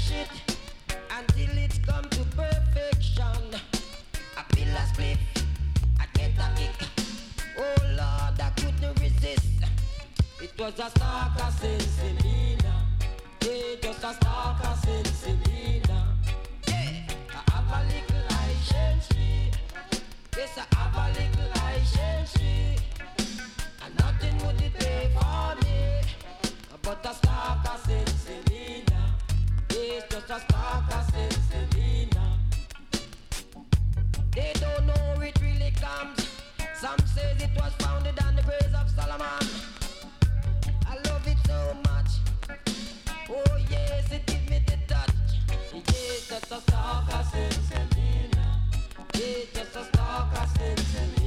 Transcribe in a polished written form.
it until it's come to perfection. I feel a split, I get a kick. Oh Lord, I couldn't resist. It was a stalker Selena. Yeah, just a stalker Selena. Yeah, I have a little license. Yes, I have a little license. And nothing would it pay for me. But a stalker Selena. Yes, just a stalker Selena. They don't know where it really comes. Some says it was founded on the graves of Solomon. I love it so much. Oh yes, it gives me the touch. Yes, just a stalker Selena. Yes, just a stalker Selena.